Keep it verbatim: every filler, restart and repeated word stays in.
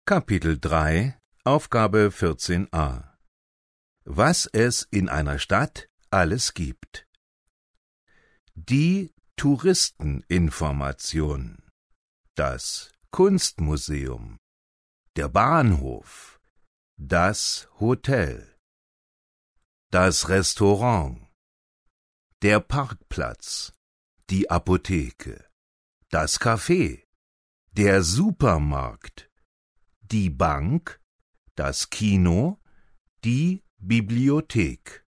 Kapitel drei, Aufgabe vierzehn a. Was es in einer Stadt alles gibt. Die Touristeninformation, das Kunstmuseum, der Bahnhof, das Hotel, das Restaurant, der Parkplatz, die Apotheke, das Café, der Supermarkt, die Bank, das Kino, die Bibliothek.